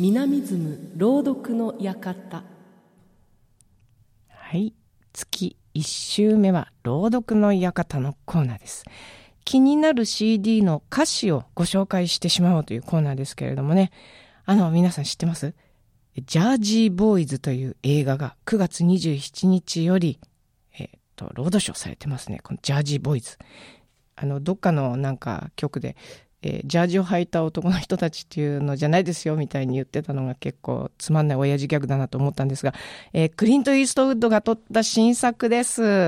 南ズ朗読の館。 はい、月1週目は朗読の館のコーナーです。気になる CD の歌詞をご紹介してしまおうというコーナーですけれどもね、皆さん知ってます？ジャージーボーイズという映画が9月27日より、ロードショーされてますね。このジャージーボーイズ。どっかのなんか局で、ジャージを履いた男の人たちっていうのじゃないですよみたいに言ってたのが結構つまんない親父ギャグだなと思ったんですが、クリント・イーストウッドが撮った新作です。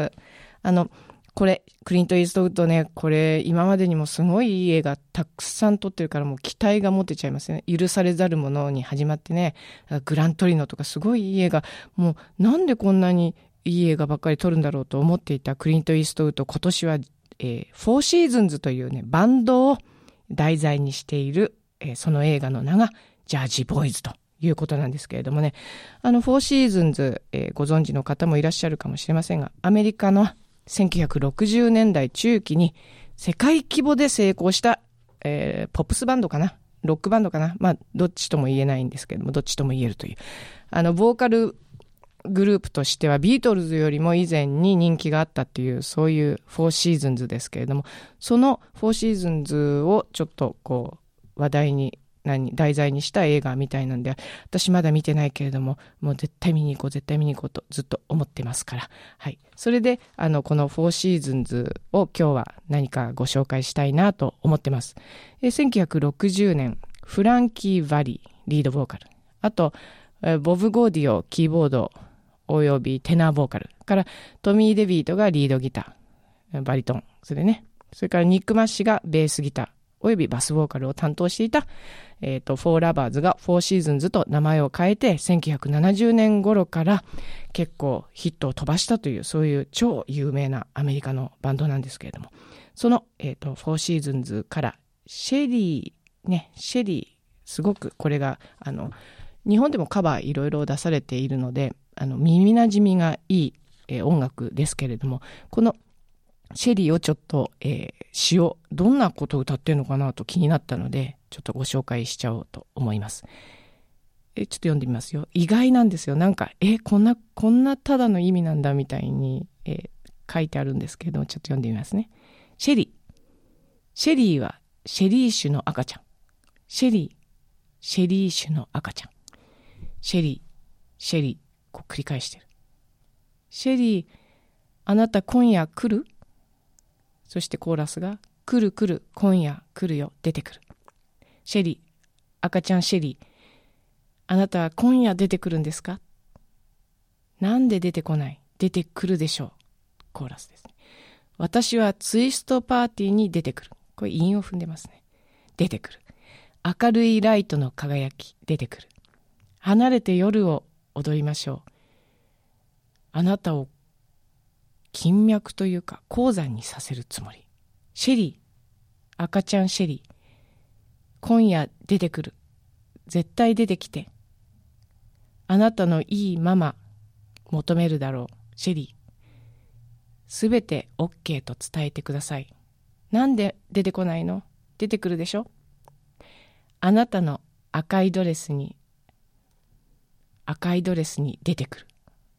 これ、クリント・イーストウッドね、これ今までにもすごいいい映画たくさん撮ってるからもう期待が持てちゃいますね。許されざる者に始まってね、グラントリノとかすごいいい映画、もうなんでこんなにいい映画ばっかり撮るんだろうと思っていたクリント・イーストウッド、今年は、フォーシーズンズというね、バンドを題材にしている、その映画の名がジャージーボーイズということなんですけれどもね、フォーシーズンズ、ご存知の方もいらっしゃるかもしれませんが、アメリカの1960年代中期に世界規模で成功した、ポップスバンドかな、ロックバンドかな、まあどっちとも言えないんですけれども、どっちとも言えるというボーカルグループとしてはビートルズよりも以前に人気があったっていう、そういうフォーシーズンズですけれども、そのフォーシーズンズをちょっとこう話題に題材にした映画みたいなんで、私まだ見てないけれども、もう絶対見に行こうとずっと思ってますから、はい。それでこのフォーシーズンズを今日は何かご紹介したいなと思ってます。1960年フランキー・ヴァリーリードボーカル、あとボブ・ゴーディオキーボードおよびテナーボーカルからトミー・デビートがリードギターバリトン、それからニック・マッシがベースギターおよびバスボーカルを担当していた、フォーラバーズがフォーシーズンズと名前を変えて1970年頃から結構ヒットを飛ばしたという、そういう超有名なアメリカのバンドなんですけれども、その、フォーシーズンズからシェリーすごくこれが日本でもカバーいろいろ出されているので耳なじみがいい、音楽ですけれども、このシェリーをちょっと、詩をどんなことを歌ってるのかなと気になったのでちょっとご紹介しちゃおうと思います。ちょっと読んでみますよ。意外なんですよ。なんかこんなただの意味なんだみたいに、書いてあるんですけど、ちょっと読んでみますね。シェリーはシェリー種の赤ちゃん。シェリー種の赤ちゃん。シェリー、こう繰り返してる。シェリー、あなた今夜来る？そしてコーラスが、来る、今夜来るよ、出てくる。シェリー、赤ちゃんシェリー、あなたは今夜出てくるんですか？なんで出てこない？出てくるでしょう。コーラスですね。私はツイストパーティーに出てくる。これ韻を踏んでますね。出てくる。明るいライトの輝き、出てくる。離れて夜を踊りましょう。あなたを金脈というか鉱山にさせるつもり。シェリー、赤ちゃんシェリー、今夜出てくる。絶対出てきて。あなたのいいママ求めるだろう。シェリー、すべて OK と伝えてください。なんで出てこないの？出てくるでしょ？あなたの赤いドレスに出てくる。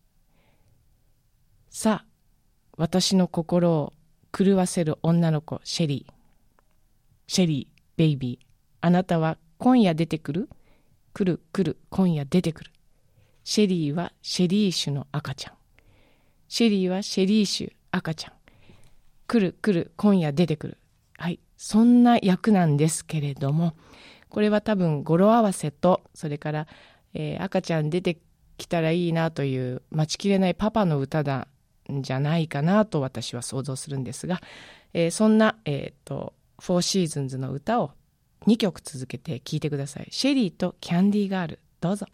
さあ、私の心を狂わせる女の子、シェリー、ベイビー、あなたは今夜出てくる？来る、今夜出てくる。シェリーはシェリー種の赤ちゃん。シェリーはシェリー種赤ちゃん。来る、今夜出てくる。はい、そんな役なんですけれども、これは多分語呂合わせと、それから赤ちゃん出てきたらいいなという待ちきれないパパの歌なんじゃないかなと私は想像するんですが、そんな、フォーシーズンズの歌を2曲続けて聴いてください。シェリーとキャンディーガール、どうぞ。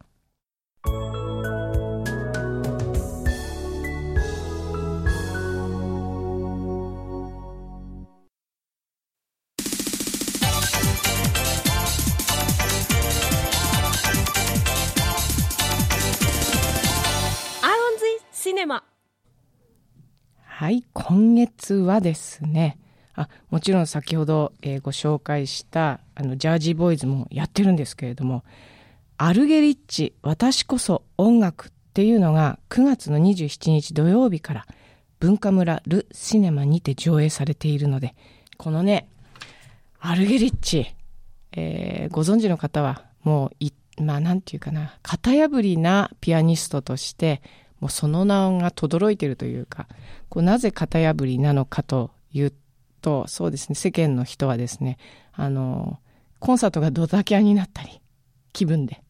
シネマ。 はい、今月はですね、もちろん先ほど、ご紹介したジャージーボーイズもやってるんですけれども、 アルゲリッチ、私こそ音楽っていうのが9月の27日土曜日から文化村ルシネマにて上映されているので、このね、アルゲリッチ、ご存知の方はもうなんていうかな、型破りなピアニストとしてもうその名が轟いているというか、なぜ型破りなのかというと、そうですね、世間の人はですね、コンサートがドタキャンになったり、気分で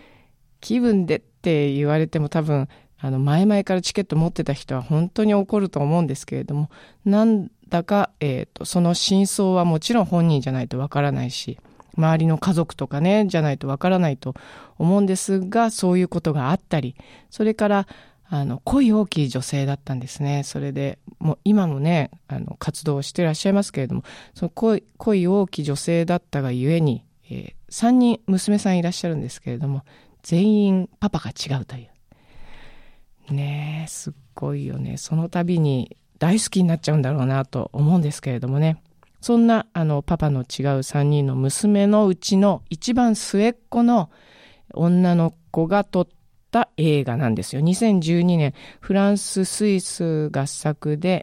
って言われても多分前々からチケット持ってた人は本当に怒ると思うんですけれども、なんだか、その真相はもちろん本人じゃないとわからないし、周りの家族とかねじゃないとわからないと思うんですが、そういうことがあったり、それから恋大きい女性だったんですね。それでもう今もね活動してらっしゃいますけれども、その恋大きい女性だったがゆえに、3人娘さんいらっしゃるんですけれども、全員パパが違うというね。すっごいよね。その度に大好きになっちゃうんだろうなと思うんですけれどもね。そんなパパの違う3人の娘のうちの一番末っ子の女の子が撮った映画なんですよ。2012年フランス・スイス合作で、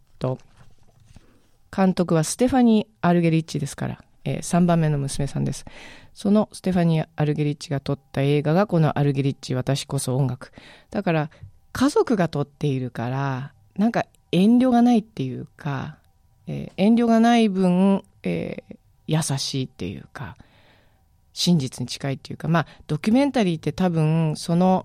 監督はステファニー・アルゲリッチですから、3番目の娘さんです。そのステファニー・アルゲリッチが撮った映画がこのアルゲリッチ、私こそ音楽。だから家族が撮っているからなんか遠慮がないっていうか、遠慮がない分、優しいっていうか真実に近いっていうか、ドキュメンタリーって多分その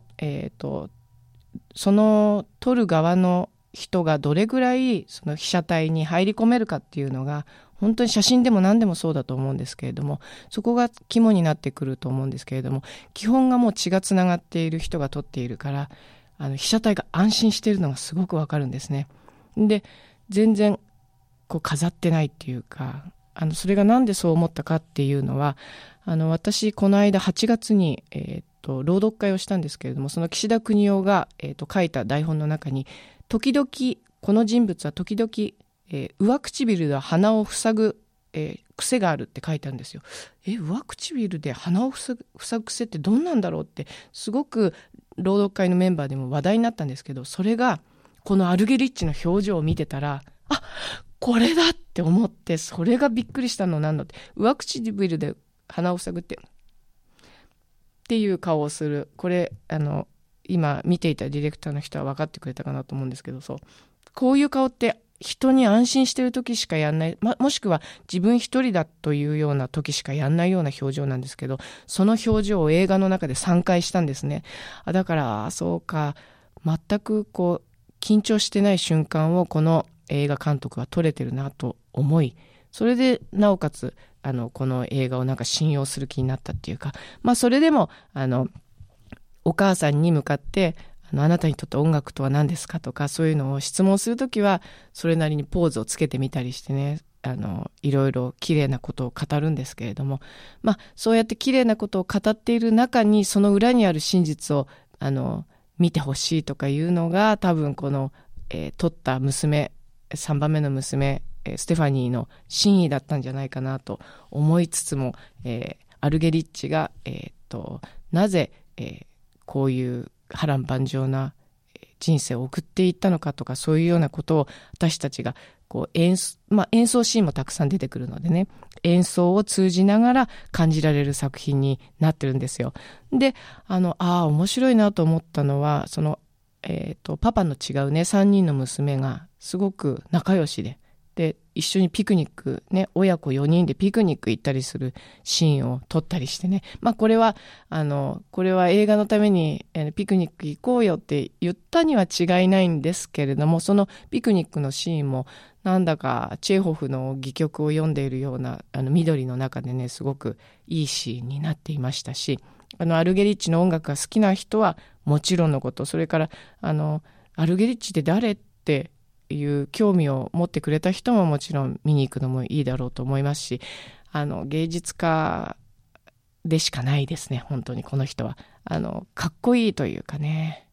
撮る側の人がどれぐらいその被写体に入り込めるかっていうのが本当に写真でも何でもそうだと思うんですけれども、そこが肝になってくると思うんですけれども、基本がもう血がつながっている人が撮っているから被写体が安心しているのがすごくわかるんですね。で全然飾ってないっていうか、それがなんでそう思ったかっていうのは、私この間8月に、朗読会をしたんですけれども、その岸田邦夫が、書いた台本の中に時々この人物は時々、上唇で鼻を塞ぐ、癖があるって書いてあるんですよ。上唇で鼻を塞ぐ癖ってどんなんだろうってすごく朗読会のメンバーでも話題になったんですけど、それがこのアルゲリッチの表情を見てたら、これだって思って、それがびっくりしたの。なんだって、上唇で鼻を塞ぐっていう顔をする。これ今見ていたディレクターの人は分かってくれたかなと思うんですけど、こういう顔って人に安心してる時しかやんない、もしくは自分一人だというような時しかやんないような表情なんですけど、その表情を映画の中で3回したんですね。だからそうか、全く緊張してない瞬間をこの映画監督は撮れてるなと思い、それでなおかつこの映画をなんか信用する気になったっていうか、それでもお母さんに向かってあなたにとって音楽とは何ですかとか、そういうのを質問するときはそれなりにポーズをつけてみたりしてね、いろいろ綺麗なことを語るんですけれども、そうやって綺麗なことを語っている中にその裏にある真実を見てほしいとかいうのが、多分この、撮った娘、3番目の娘、ステファニーの真意だったんじゃないかなと思いつつも、アルゲリッチが、なぜ、こういう波乱万丈な人生を送っていったのかとか、そういうようなことを私たちが演奏シーンもたくさん出てくるのでね、演奏を通じながら感じられる作品になってるんですよ。で面白いなと思ったのは、そのパパの違うね3人の娘がすごく仲良しで一緒にピクニックね、親子4人でピクニック行ったりするシーンを撮ったりしてね、これは映画のためにピクニック行こうよって言ったには違いないんですけれども、そのピクニックのシーンもなんだかチェーホフの戯曲を読んでいるような緑の中でね、すごくいいシーンになっていましたし、アルゲリッチの音楽が好きな人はもちろんのこと、それからアルゲリッチって誰っていう興味を持ってくれた人ももちろん見に行くのもいいだろうと思いますし、芸術家でしかないですね、本当にこの人は。かっこいいというかね、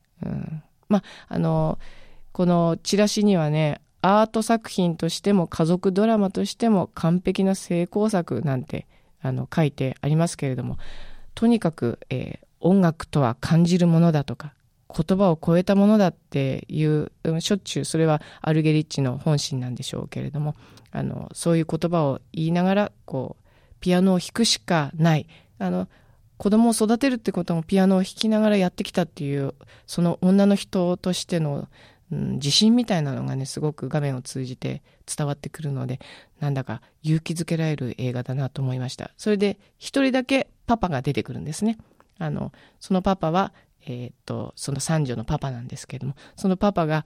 このチラシにはね、アート作品としても家族ドラマとしても完璧な成功作なんて書いてありますけれども、 とにかく、音楽とは感じるものだとか、言葉を超えたものだっていう、しょっちゅうそれはアルゲリッチの本心なんでしょうけれども、そういう言葉を言いながらピアノを弾くしかない、子供を育てるってこともピアノを弾きながらやってきたっていう、その女の人としての、自信みたいなのがね、すごく画面を通じて伝わってくるので、なんだか勇気づけられる映画だなと思いました。それで一人だけパパが出てくるんですね。そのパパは、その三女のパパなんですけれども、そのパパが、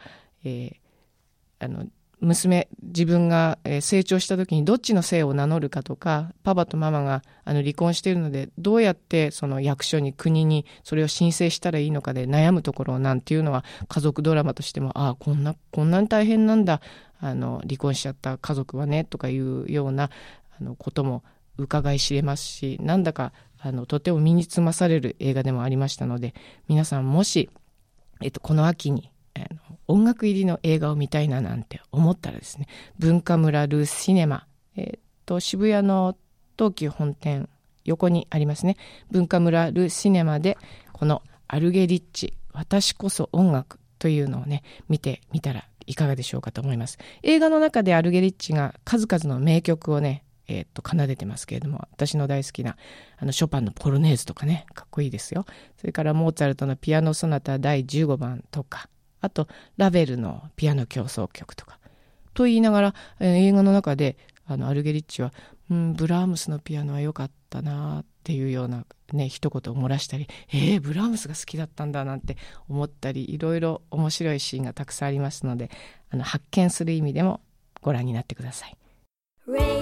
自分が成長した時にどっちの姓を名乗るかとか、パパとママが離婚しているのでどうやってその役所に国にそれを申請したらいいのかで悩むところなんていうのは、家族ドラマとしてもこんなに大変なんだ、離婚しちゃった家族はねとかいうようなことも伺い知れますし、なんだかとても身につまされる映画でもありましたので、皆さんもし、この秋に音楽入りの映画を見たいななんて思ったらですね、文化村ルシネマ、渋谷の東急本店横にありますね、文化村ルシネマでこのアルゲリッチ、私こそ音楽というのをね、見てみたらいかがでしょうかと思います。映画の中でアルゲリッチが数々の名曲をね、奏でてますけれども、私の大好きなショパンのポロネーズとかね、かっこいいですよ。それからモーツァルトのピアノソナタ第15番とか、あとラヴェルのピアノ協奏曲とかと言いながら、映画の中でアルゲリッチは、ブラームスのピアノは良かったなっていうようなね、一言を漏らしたり、ブラームスが好きだったんだなんて思ったり、いろいろ面白いシーンがたくさんありますので、発見する意味でもご覧になってください。